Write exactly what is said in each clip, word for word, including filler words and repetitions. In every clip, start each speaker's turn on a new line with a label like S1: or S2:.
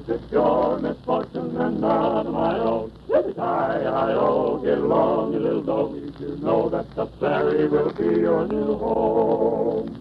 S1: It's your misfortune and none of my own. Hi-hi-ho, get along, you little dog. You know that the ferry will be your new home.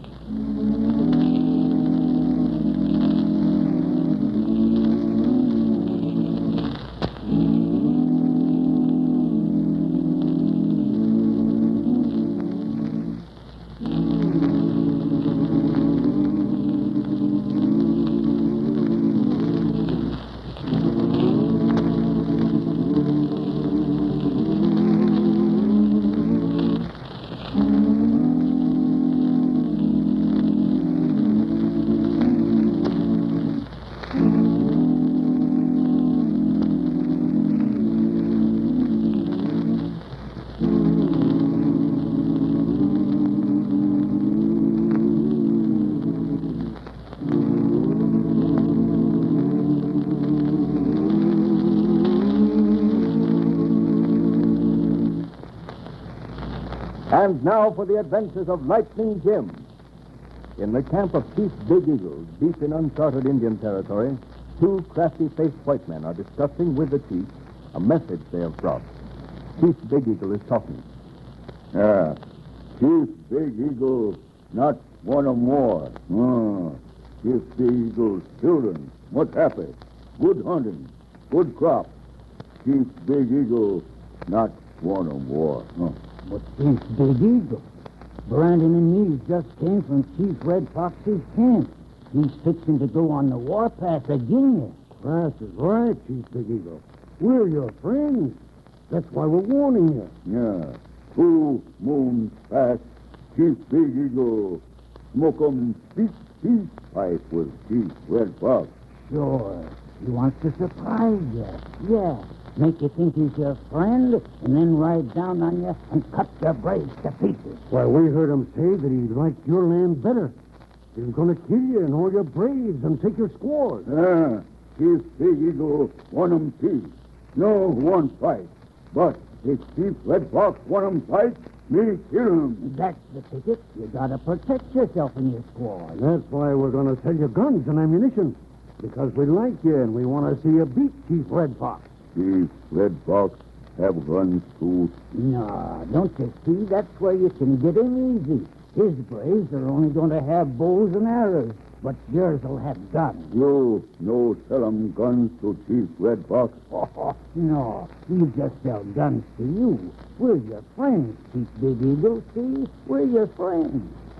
S2: And now for the adventures of Lightning Jim. In the camp of Chief Big Eagle, deep in uncharted Indian territory, two crafty-faced white men are discussing with the chief a message they have brought. Chief Big Eagle is talking.
S3: Ah, Chief Big Eagle, not one or more. Ah, Chief Big Eagle's children, what happy? Good hunting, good crop. Chief Big Eagle, not one or more. Huh.
S4: But Chief Big Eagle, Brandon and me just came from Chief Red Fox's camp. He's fixing to go on the warpath again.
S5: That's right, Chief Big Eagle. We're your friends. That's why we're warning you.
S3: Yeah, two moons past, Chief Big Eagle smoke 'em peace, peace pipe with Chief Red Fox.
S4: Sure. He wants to surprise you. Yeah. Make you think he's your friend, and then ride down on you and cut your braves to pieces.
S5: Why, we heard him say that he liked your land better. He was going to kill you and all your braves and take your squaws.
S3: Ah, Chief Big Eagle want 'em peace. No one fight. But if Chief Red Fox want 'em fight, me kill 'em.
S4: That's the ticket. You gotta protect yourself and your squaws.
S5: That's why we're going to sell you guns and ammunition. Because we like you and we want to see you beat Chief Red Fox.
S3: Chief Red Fox have guns too.
S4: No, don't you see? That's where you can get in easy. His braves are only going to have bows and arrows, but yours will have guns.
S3: You no sell 'em guns to Chief Red Fox.
S4: Oh, no, we just sell guns to you. We're your friends, Chief Big Eagle, see? We're your friends.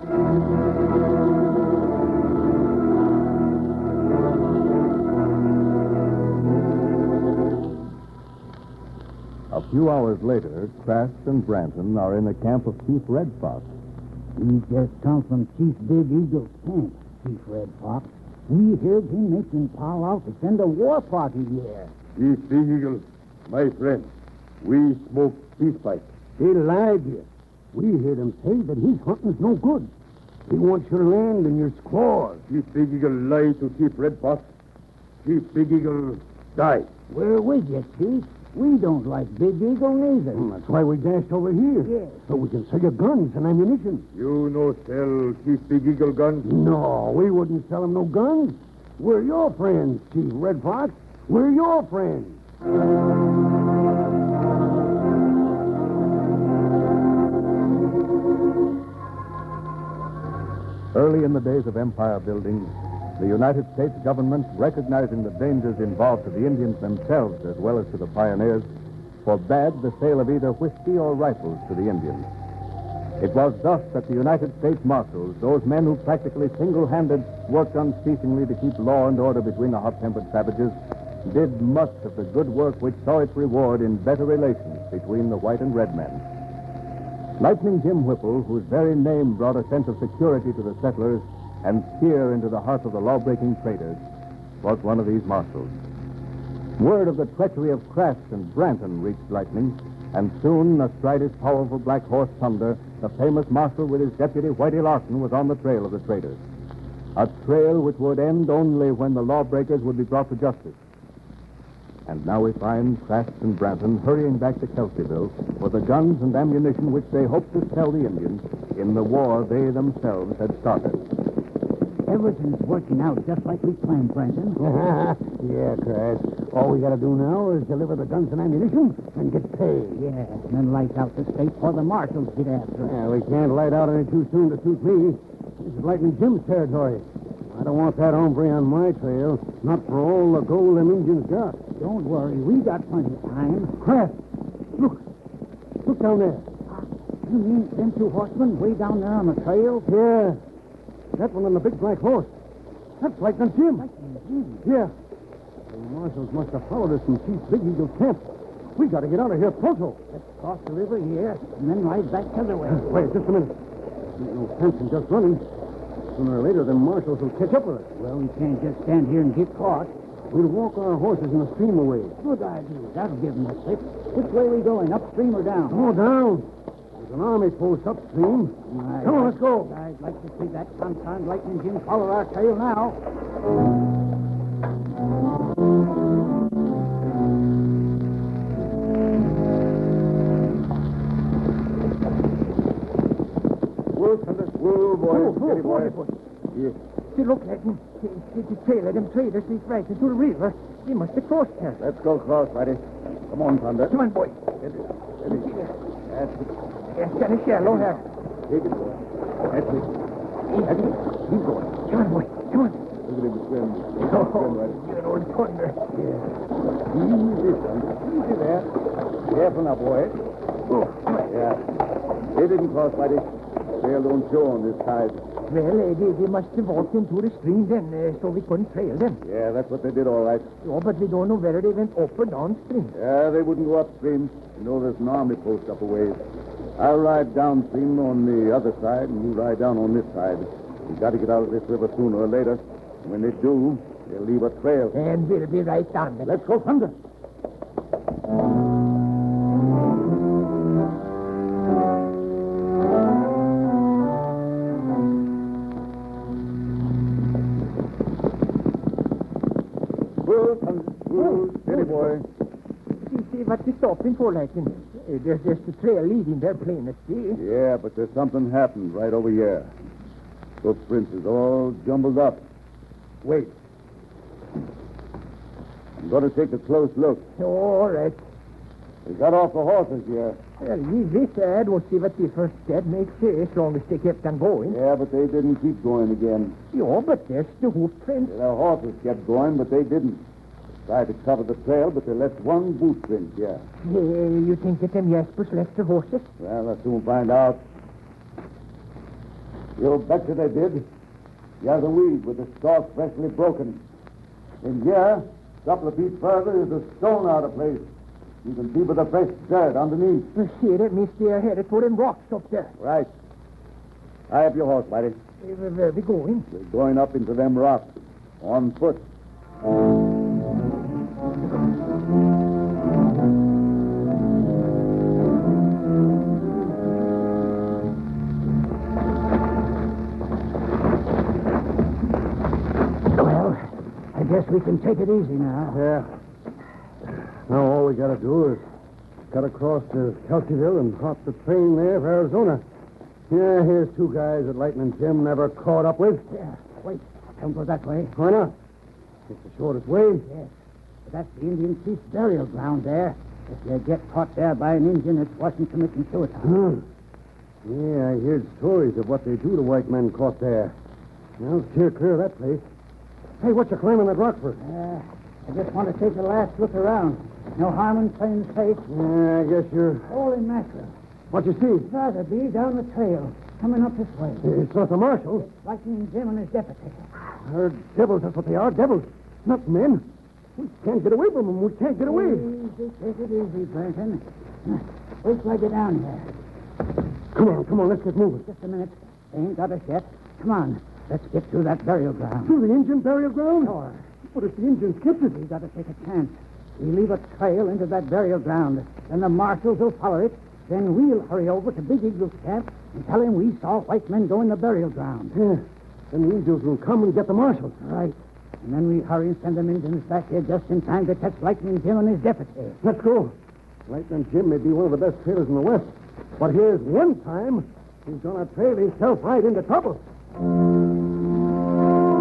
S2: A few hours later, Kraft and Branton are in the camp of Chief Red Fox.
S4: We just come from Chief Big Eagle's camp, Chief Red Fox. We heard him making Pal out to send a war party here.
S3: Chief Big Eagle, my friend, we smoke peace pipe.
S5: He lied to you. We heard him say that his hunting's no good. He wants your land and your squaws.
S3: Chief Big Eagle lie to Chief Red Fox. Chief Big Eagle die.
S4: We're with you, Chief. We don't like Big Eagle neither.
S5: Mm, that's why we dashed over here.
S4: Yes.
S5: So we can sell you guns and ammunition.
S3: You no sell Chief Big Eagle guns?
S5: No, we wouldn't sell him no guns. We're your friends, Chief Red Fox. We're your friends.
S2: Early in the days of empire building, the United States government, recognizing the dangers involved to the Indians themselves as well as to the pioneers, forbade the sale of either whiskey or rifles to the Indians. It was thus that the United States Marshals, those men who practically single-handed worked unceasingly to keep law and order between the hot-tempered savages, did much of the good work which saw its reward in better relations between the white and red men. Lightning Jim Whipple, whose very name brought a sense of security to the settlers and fear into the hearts of the law-breaking traders, was one of these marshals. Word of the treachery of Kraft and Branton reached Lightning, and soon, astride his powerful black horse Thunder, the famous marshal with his deputy Whitey Larson was on the trail of the traders. A trail which would end only when the lawbreakers would be brought to justice. And now we find Kraft and Branton hurrying back to Kelseyville for the guns and ammunition which they hoped to sell the Indians in the war they themselves had started.
S4: Everything's working out just like we planned, Brenton.
S5: Yeah, Chris. All we gotta do now is deliver the guns and ammunition and get paid.
S4: Yeah, and then light out the state before the marshals get after us.
S5: Yeah, we can't light out any too soon to suit me. This is Lightning Jim's territory. I don't want that hombre on my trail, not for all the gold them Indians got.
S4: Don't worry, we got plenty of time.
S5: Kraft, look. Look down there.
S4: You mean them two horsemen way down there on the trail?
S5: Yeah. That one on the big black horse. That's Lightning Jim.
S4: Lightning Jim?
S5: Yeah. The marshals must have followed us from Chief Big Eagle's camp. We got to get out of here pronto.
S4: Let's cross the river here and then ride back the other way.
S5: Wait, just a minute. Ain't no sense in just running. Sooner or later, the marshals will catch up with us.
S4: Well, we can't just stand here and get caught.
S5: We'll walk our horses in the stream away.
S4: Good idea. That'll give them a slip. Which way are we going, upstream or down?
S5: Oh, down. There's an army post upstream.
S4: My
S5: Come on, let's go.
S4: I'd like to see that confounded Lightning Jim follow our trail now.
S3: Whoa, Thunder. Whoa, boy.
S5: Whoa, whoa,
S3: Steady, boy.
S5: boy.
S3: Yes.
S5: See, look, Lightning. The trail of them traders is right into the river. They must have crossed here.
S3: Let's go across, Whitey. Come on, Thunder.
S5: Come on, boy.
S3: Steady. Steady. That's it.
S5: It's kind of shallow here.
S3: Take it, boy. That's it. That's it. Keep going.
S5: Come on, boy. Come on.
S3: Look at him swim. Look at him
S5: Oh,
S3: swim, Whitey.
S5: good old thunder.
S3: Yeah. Easy, Thunder. Easy there. Careful now, boy.
S5: Oh,
S3: Yeah. They didn't cross, Whitey. Trail don't show on this side.
S5: well, uh, they, they must have walked into the stream then, uh, so we couldn't trail them.
S3: Yeah, that's what they did, all right.
S5: Oh, but we don't know whether they went up or downstream.
S3: Yeah, they wouldn't go upstream. You know, there's an army post up a ways. I'll ride downstream on the other side, and you ride down on this side. We got to get out of this river sooner or later. When they do, they'll leave a trail.
S5: And we'll be right down there.
S3: Let's go, Thunder. Whoa, Thunder. Whoa, steady, boy.
S5: See, see what they're stopping for, Lightning. Uh, there's just a trail leading there, plain as day.
S3: Yeah, but there's something happened right over here. Footprints is all jumbled up. Wait. I'm going to take a close look.
S5: All right.
S3: They got off the horses here.
S5: Well, easy, Sad. We'll see what the first step makes here, as long as they kept on going.
S3: Yeah, but they didn't keep going again.
S5: Yeah, but there's the hoof print.
S3: Their horses kept going, but they didn't. Tried to cover the trail, but they left one boot print, yeah.
S5: Yeah, you think that them Jaspers left their horses?
S3: Well, I'll soon find out. You betcha they did. Here's a weed with the stalk freshly broken. In here, a couple of feet further, is a stone out of place. You can see with the fresh dirt underneath.
S5: Well, see, that means they are headed for them rocks up there.
S3: Right. I have your horse, Whitey.
S5: Uh, where are we going?
S3: We're going up into them rocks. On foot.
S4: Well, I guess we can take it easy now.
S5: Yeah. Now all we got to do is cut across to Kelseyville and hop the train there for Arizona. Yeah, here's two guys that Lightning Jim never caught up with.
S4: Yeah, wait. Don't go that way.
S5: Why not? It's the shortest way.
S4: Yes. But that's the Indian chief's burial ground there. If you get caught there by an Indian, it's worse committing suicide.
S5: Huh. Yeah, I heard stories of what they do to white men caught there. Now, steer clear of that place. Hey, what you climbing that rock for?
S4: Uh, I just want to take a last look around. No harm in plain sight.
S5: Yeah, I guess you're...
S4: Holy mackerel.
S5: What you see?
S4: Rather be down the trail, coming up this way.
S5: It's not the marshal.
S4: Lightning Jim and his deputy.
S5: They're devils, that's what they are, devils. Not men. We can't get away from them. We can't get away.
S4: Easy, take it easy, Brenton. Uh, Wait till I get down here.
S5: Come on, come on, let's get moving.
S4: Just a minute. They ain't got us yet. Come on. Let's get through that burial ground.
S5: Through the Indian burial ground?
S4: Sure.
S5: But if the Indians kept it...
S4: We got to take a chance. We leave a trail into that burial ground. Then the marshals will follow it. Then we'll hurry over to Big Eagle's camp and tell him we saw white men go in the burial ground.
S5: Yeah. Then the Indians will come and get the marshals.
S4: Right. And then we hurry and send them Indians back here just in time to catch Lightning Jim and his deputy.
S5: Let's go. Lightning Jim may be one of the best trailers in the West. But here's one time he's gonna trail himself right into trouble.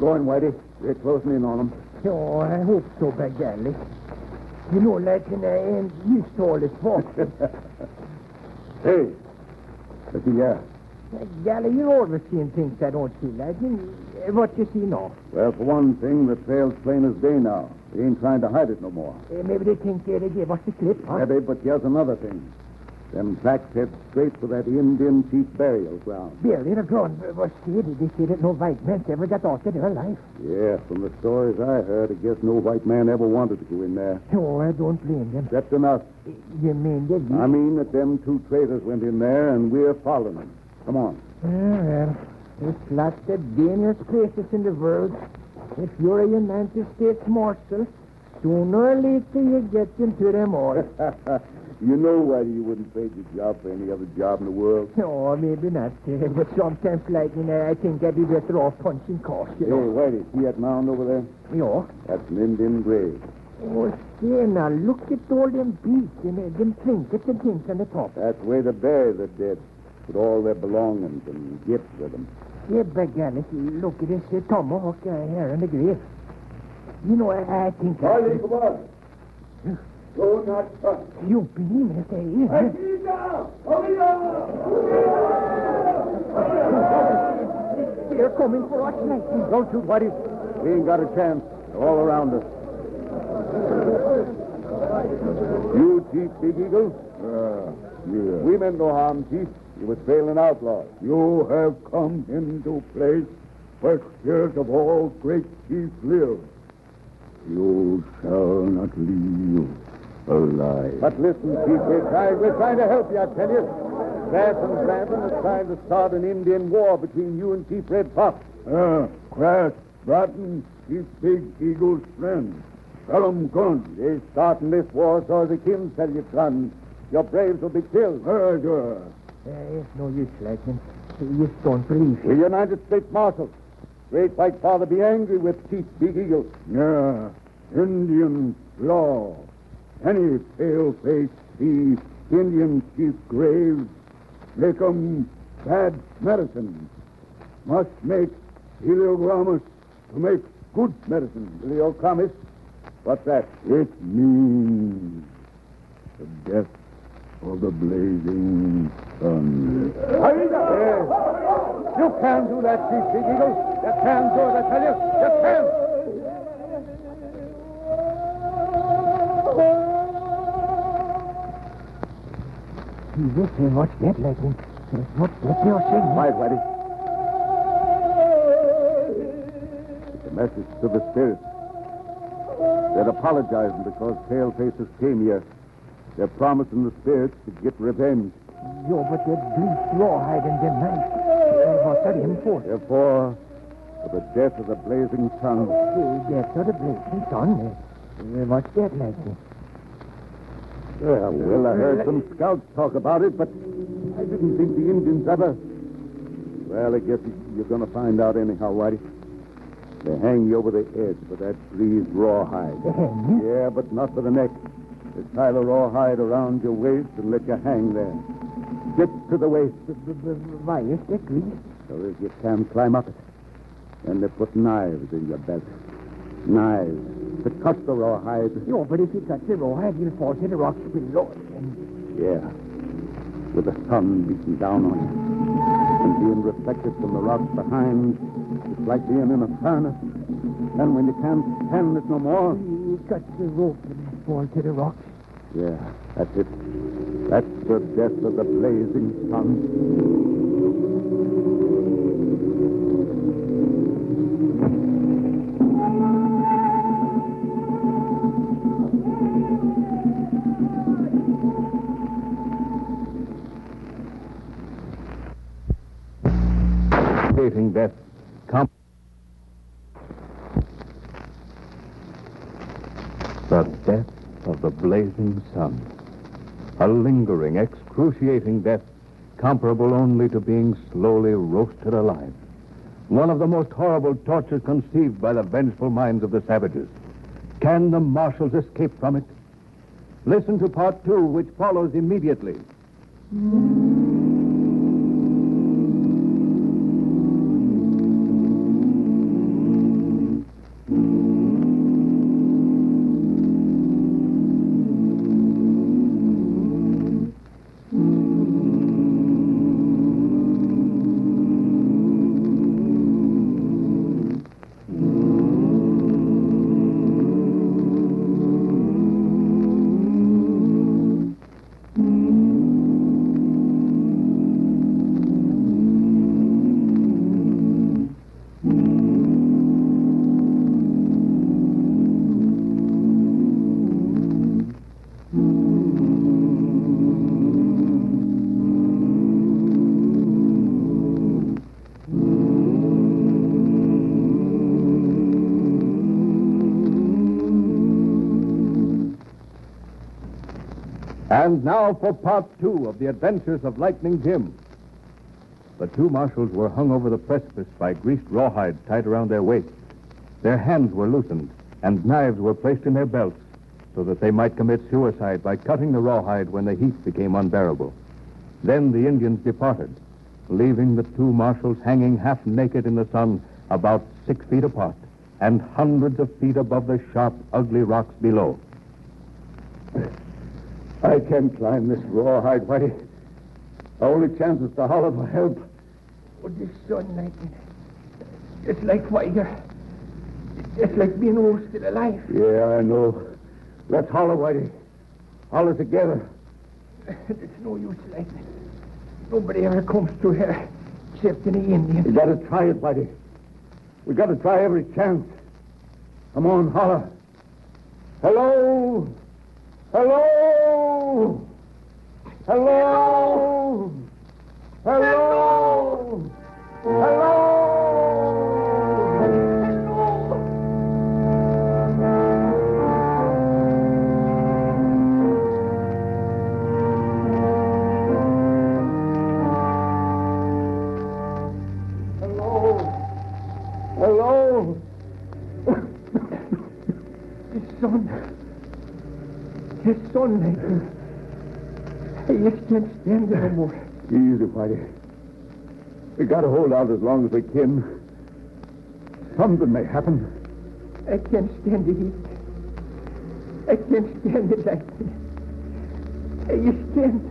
S3: going, Whitey. We're closing in on them.
S6: Oh, I hope so, by golly. You know, like, and I ain't used to all this talk.
S3: Hey, looky here.
S6: By golly, you're always seeing things I don't see, like. uh, What you see now?
S3: Well, for one thing, the trail's plain as day now. They ain't trying to hide it no more.
S6: Uh, maybe they think uh, they gave us the slip, huh?
S3: Maybe, but here's another thing. Them tracks head straight for that Indian chief burial ground.
S6: Billy, the grown was said. They say that no white man ever got out of their life.
S3: Yeah, from the stories I heard, I guess no white man ever wanted to go in there.
S6: Oh, I don't blame them.
S3: Except in us.
S6: You mean they did?
S3: I mean that them two traitors went in there, and we're following them. Come on.
S6: Ah, well, there's lots of dangerous places in the world. If you're a United States Marshal, sooner or later you get into them all.
S3: You know why you wouldn't trade your job for any other job in the world?
S6: No, maybe not. Uh, but sometimes, like, you know, I think I'd be better off punching cars, you
S3: Hey,
S6: know.
S3: Whitey, see that mound over there?
S6: Yeah.
S3: That's an Indian grave.
S6: Oh, say, now, look at all them beads and uh, them trinkets and things on the top.
S3: That's where they bury the dead, with all their belongings and gifts with them.
S6: Yeah, by golly, look at this uh, tomahawk uh, here on the grave. You know, I, I think...
S3: Charlie, come on. Do not touch.
S6: You believe it, eh? They're coming for us, like.
S3: Don't shoot, Whitey. We ain't got a chance. They're all around us. You, Chief Big Eagle? Uh, yeah. We meant no harm, Chief. You was trailing outlaws. You have come into place where spirit of all great chiefs live. You shall not leave alive. But listen, Chief, we're trying, we're trying to help you, I tell you. Grass and Brandon is trying to start an Indian war between you and Chief Red Fox. Ah, Grass, Bratton, Chief Big Eagle's friend. Tell 'em gun. They're starting this war so the kin tell you gun. Your braves will be killed. Murder.
S6: Uh, it's no use, Lightning. You just don't believe
S3: The United States Marshal. Great White Father be angry with Chief Big Eagle. Yeah, Indian law. Any pale-faced see Indian chief graves, make 'em bad medicine. Must make heliogrammus to make good medicine. Heliogrammus? What's that? It means the death of the blazing sun. Hurry up! Yes. You can't do that, Chief Big Eagle. You can't do it, I tell you. You can't.
S6: Listen, what's that, Lightning? What's that you're saying?
S3: Quiet, Whitey. It's a message to the spirits. They're apologizing because pale faces came here. They're promising the spirits to get revenge.
S6: Yo, but that bleached rawhide and them knives. Uh, what's that him for?
S3: Therefore, for the death of the blazing sun.
S6: The death of the blazing sun. Uh, uh, what's that, Lightning?
S3: Yeah, well, I heard some scouts talk about it, but I didn't think the Indians ever. Well, I guess you're going to find out anyhow, Whitey. They hang you over the edge for that greased rawhide.
S6: They hang you?
S3: Yeah, but not for the neck. They tie the rawhide around your waist and let you hang there. Get to the waist.
S6: Why is that grease?
S3: So that you can climb up it. Then they put knives in your belt. Knives to cut the rawhide.
S6: Yo, but if you touch the rawhide, you'll fall to the rocks below. And...
S3: Yeah. With the sun beating down on you. And being reflected from the rocks behind, it's like being in a furnace. And when you can't stand it no more...
S6: You cut the rope and fall to the rocks.
S3: Yeah, that's it. That's the death of the blazing sun. Death. Come. The death of the blazing sun. A lingering, excruciating death, comparable only to being slowly roasted alive. One of the most horrible tortures conceived by the vengeful minds of the savages. Can the marshals escape from it? Listen to part two, which follows immediately.
S2: And now for part two of the adventures of Lightning Jim. The two marshals were hung over the precipice by greased rawhides tied around their waists. Their hands were loosened, and knives were placed in their belts so that they might commit suicide by cutting the rawhide when the heat became unbearable. Then the Indians departed, leaving the two marshals hanging half naked in the sun about six feet apart and hundreds of feet above the sharp, ugly rocks below.
S3: I can't climb this rawhide, Whitey. Our only chance is to holler for help.
S6: Oh, this sun, Lightning. It's like fire. It's like being roasted alive.
S3: Yeah, I know. Let's holler, Whitey. Holler together.
S6: It's no use, Lightning. Nobody ever comes through here except any Indian.
S3: We gotta try it, Whitey. We gotta try every chance. Come on, holler. Hello? Hello? Hello? Hello? Hello? Hello?
S6: His son. His son, Lightning. I just can't stand it no more.
S3: Easy, Whitey. We gotta hold out as long as we can. Something may happen.
S6: I can't stand the heat. I can't stand it, Lightning. I just can't.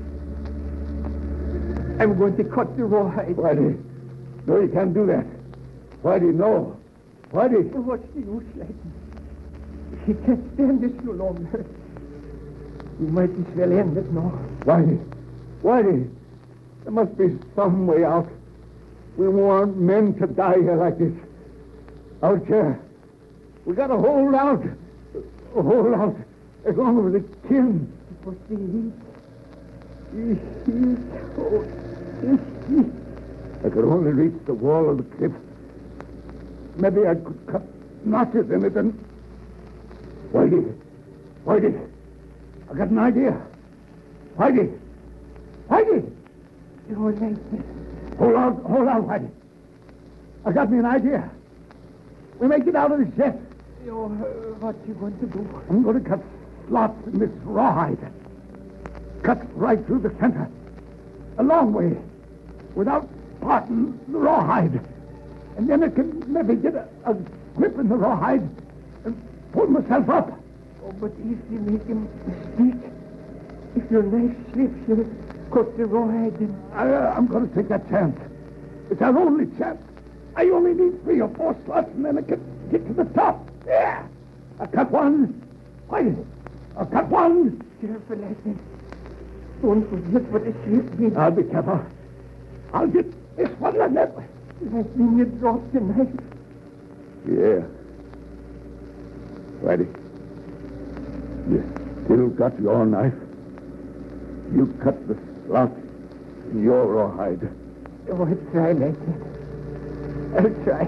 S6: I'm going to cut the rawhide.
S3: Whitey, no, you can't do that. Whitey, no. Whitey.
S6: What's the use, Lightning? He can't stand this no longer. We might as well end it now.
S3: Whitey. Whitey. There must be some way out. We want men to die here like this. Out here. We gotta hold out. Hold out as long as we can.
S6: But the heat. The heat. Oh, the heat.
S3: I could only reach the wall of the cliff. Maybe I could cut notches in it and... Whitey. Whitey. I got an idea. Whitey. Whitey.
S6: You're like this.
S3: Hold on, hold on, Whitey. I got me an idea. We may get out of this yet.
S6: Oh, uh, what you going to do?
S3: I'm going to cut slots in this rawhide. Cut right through the center. A long way. Without parting the rawhide. And then I can maybe get a, a grip in the rawhide and pull myself up.
S6: Oh, but if you make a mistake, if your knife slips, you'll cut the rawhide and...
S3: I, uh, I'm going to take that chance. It's our only chance. I only need three or four slots, and then I can get to the top. Yeah! I cut one. Wait. I cut one.
S6: Careful, Lightning. Don't forget what the shape means.
S3: I'll be careful. I'll get this one and that one.
S6: Lightning, you dropped the knife.
S3: Yeah. Ready. You still got your knife. You cut the slot in your rawhide.
S6: Oh, I'll try, Lightning. I'll try.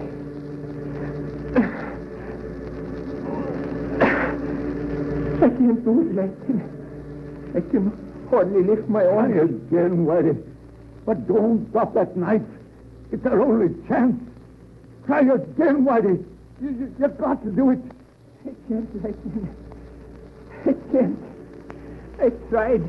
S6: I can't do it, Lightning. I can hardly lift my
S3: Try
S6: arm.
S3: again, Whitey. But don't drop that knife. It's our only chance. Try again, Whitey. You, you, you've got to do it.
S6: I can't, Lightning. I can't. I tried.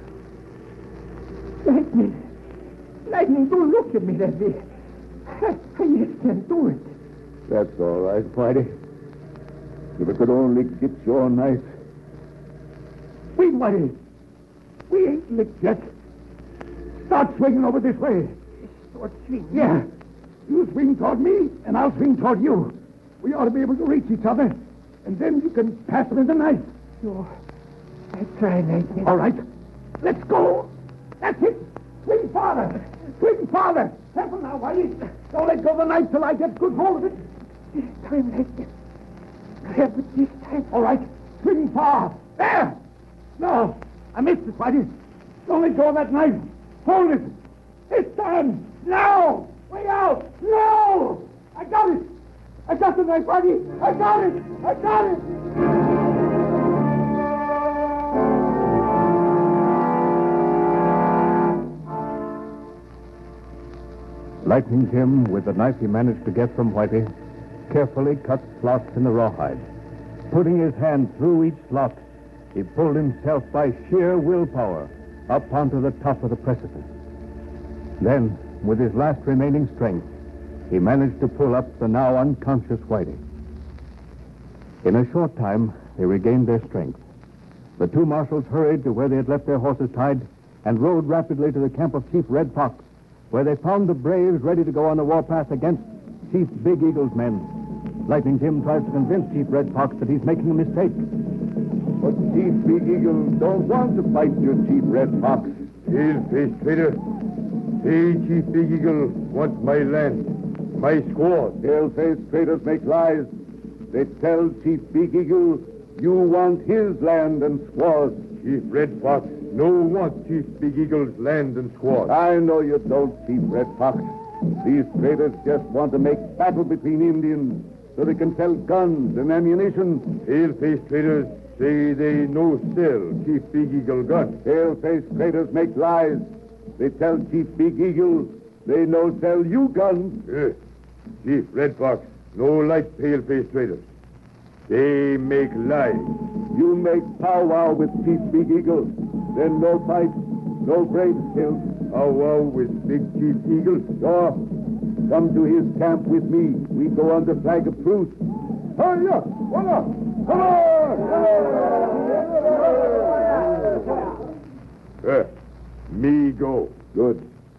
S6: Lightning. Lightning, don't look at me that way. I, I just can't do it.
S3: That's all right, Whitey. If I could only get your knife. Wait, Whitey. We ain't licked yet. Start swinging over this way.
S6: Start swinging?
S3: Yeah. You swing toward me, and I'll swing toward you. We ought to be able to reach each other, and then you can pass me the knife.
S6: Sure. I try, Lightning.
S3: All right. Let's go. That's it. Swing farther. Swing farther. Careful now, Whitey. Don't let go of the knife till I get good hold of it.
S6: This time, Lightning. Grab it this time.
S3: All right. Swing far. There. No. I missed it, Whitey. Don't let go of that knife. Hold it. This time. Now. Way out. No. I got it. I got the knife, Whitey. I got it. I got it.
S2: Lightning Jim, with the knife he managed to get from Whitey, carefully cut slots in the rawhide. Putting his hand through each slot, he pulled himself by sheer willpower up onto the top of the precipice. Then, with his last remaining strength, he managed to pull up the now unconscious Whitey. In a short time, they regained their strength. The two marshals hurried to where they had left their horses tied and rode rapidly to the camp of Chief Red Fox, where they found the braves ready to go on the warpath against Chief Big Eagle's men. Lightning Jim tries to convince Chief Red Fox that he's making a mistake.
S3: But Chief Big Eagle don't want to fight you, Chief Red Fox.
S1: Pale-faced traitor. Hey, Chief Big Eagle wants my land, my squaws.
S3: Pale-faced traitors make lies. They tell Chief Big Eagle you want his land and squaws.
S1: Chief Red Fox no want Chief Big Eagle's land and squaws.
S3: I know you don't, Chief Red Fox. These traitors just want to make battle between Indians so they can sell guns and ammunition.
S1: Pale-faced traders say they no sell Chief Big Eagle guns.
S3: Pale-faced traders make lies. They tell Chief Big Eagle they no sell you guns.
S1: Uh, Chief Red Fox no like pale-faced traders. They make lies.
S3: You make powwow with Chief Big Eagle. Then no fight, no braves killed.
S1: Powwow with Big Chief Eagle?
S3: Sure. Come to his camp with me. We go under flag of truce. Hurry up! Come on! Come on!
S1: Uh, me go.
S3: Good.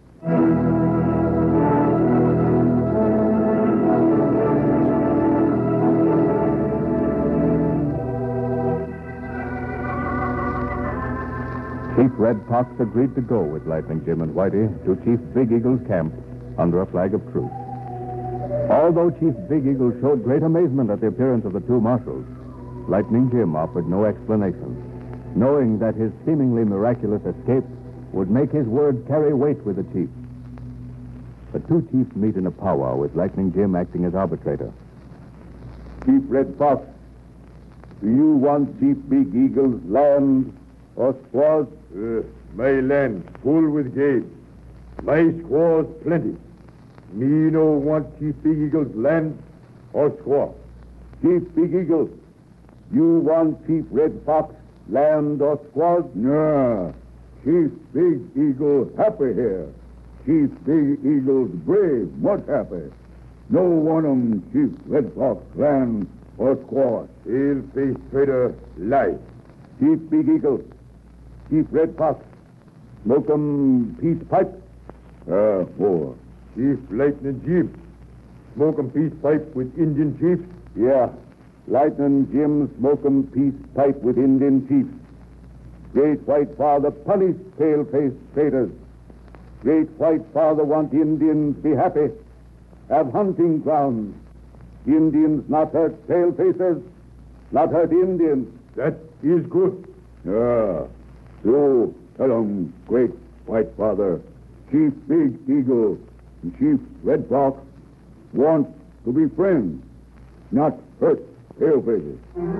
S2: Chief Red Fox agreed to go with Lightning Jim and Whitey to Chief Big Eagle's camp under a flag of truce. Although Chief Big Eagle showed great amazement at the appearance of the two marshals, Lightning Jim offered no explanation, knowing that his seemingly miraculous escape would make his word carry weight with the chief. The two chiefs meet in a powwow with Lightning Jim acting as arbitrator.
S3: Chief Red Fox, do you want Chief Big Eagle's land or squaws?
S1: Uh, my land full with game. My squaws plenty. Me no want Chief Big Eagle's land or squaw.
S3: Chief Big Eagle, you want Chief Red Fox land or squaws? No. Chief Big Eagle happy here. Chief Big Eagle's brave, much happy. No one of 'em Chief Red Fox land or squaws.
S1: Pale-faced traitor lie.
S3: Chief Big Eagle, Chief Red Fox, smoke 'em peace pipe? Uh, four.
S1: Chief Lightning Jim, smoke 'em peace pipe with Indian chiefs?
S3: Yeah, Lightning Jim smoke 'em peace pipe with Indian chiefs. Great White Father punish pale-faced traitors. Great White Father want Indians be happy, have hunting grounds. Indians not hurt pale-facers, not hurt Indians.
S1: That is good.
S3: Yeah, so tell 'em, Great White Father, Chief Big Eagle and Chief Red Fox want to be friends, not hurt pale-facers.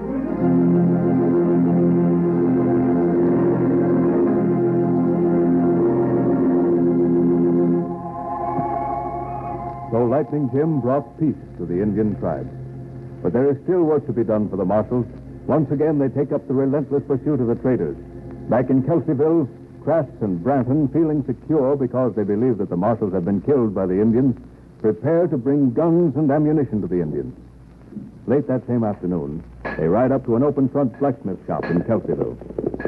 S2: So Lightning Jim brought peace to the Indian tribes. But there is still work to be done for the marshals. Once again, they take up the relentless pursuit of the traitors. Back in Kelseyville, Crass and Branton, feeling secure because they believe that the marshals have been killed by the Indians, prepare to bring guns and ammunition to the Indians. Late that same afternoon, they ride up to an open front blacksmith shop in Kelseyville.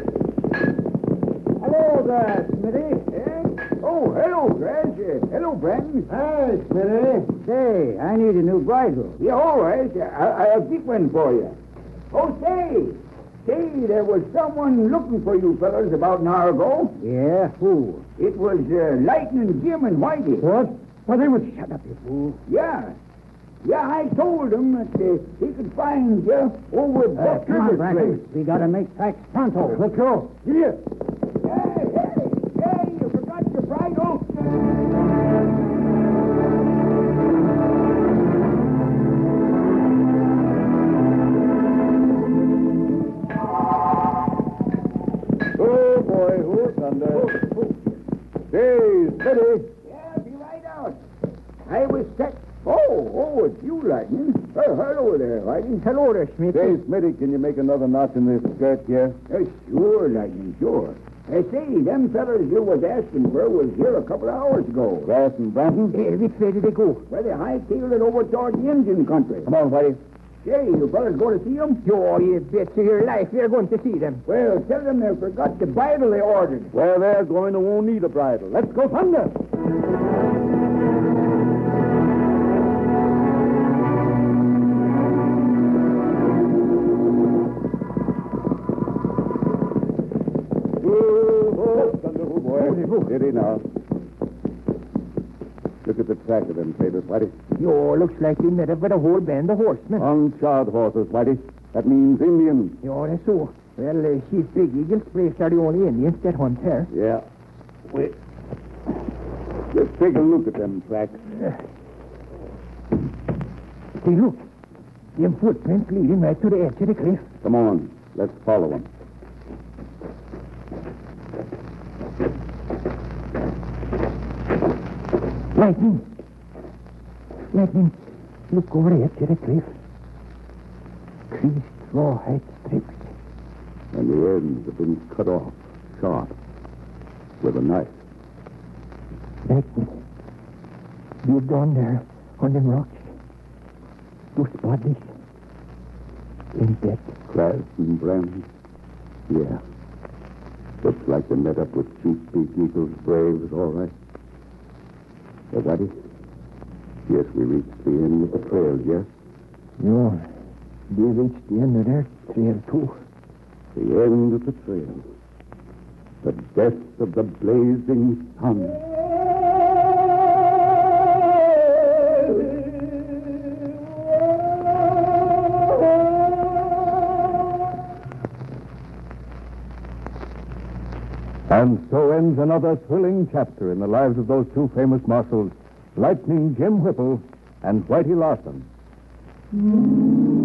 S4: Hello there, Smitty. Eh?
S3: Oh, hello, Crash. Uh, hello, Branton.
S4: Hi, Smitty. Say, I need a new bridle.
S3: Yeah, all right. I, I'll pick one for you. Oh, say, say, there was someone looking for you fellas about an hour ago.
S4: Yeah, who?
S3: It was uh, Lightning Jim and Whitey.
S4: What? Well, they would shut up, you fool.
S3: Yeah. Yeah, I told him that uh, he could find you over at
S4: Uh,
S3: Buck
S4: come on,
S3: Rivers'
S4: Branton.
S3: place.
S4: We gotta make tracks pronto.
S3: Let's go. Here. Hey, hey, hey, you forgot your bridle. Oh, boy, who's under? Hey, steady. Yeah, be right out. I was set. Oh, oh, it's you, Lightning. Uh, hello there, Lightning.
S6: Hello there, Schmidt.
S2: Say, Smitty, can you make another notch in this skirt here?
S3: Uh, sure, Lightning, sure. I say, them fellas you was asking for was here a couple of hours ago.
S2: Grass and Branton?
S6: Hey, which way did they go?
S3: Well, they hightailed it over toward the Indian country.
S2: Come on, Whitey.
S3: Say, you fellas going to see them?
S6: Oh, you bet to your life you're going to see them.
S3: Well, tell them they forgot the Bible they ordered.
S2: Well, they're going to won't need a bridle. Let's go thunder. Steady now. Look at the track of them traders, Whitey.
S6: Yo, looks like they met up with a whole band of horsemen.
S2: Unshod horses, Whitey. That means Indians.
S6: Yo, that's so. Well, uh, Chief Big Eagle's place are the only Indians that hunt here.
S2: Yeah. Wait. Just take a look at them tracks.
S6: Hey, look. Them footprints leading right to the edge of the cliff.
S2: Come on. Let's follow them.
S6: Lightning. Lightning, look over the edge of the cliff. Creased rawhide strips.
S2: And the ends have been cut off, sharp, with a knife.
S6: Lightning, you're down there on them rocks. Those bodies. Ain't that?
S2: Grass and Branton? Yeah. Looks like they met up with Chief Big Eagle's braves, all right. Uh, Whitey? Yes, we reached the end of the trail, yes?
S6: No, they reached the end of their trail, too.
S2: The end of the trail. The death of the blazing sun. And so ends another thrilling chapter in the lives of those two famous marshals, Lightning Jim Whipple and Whitey Larson.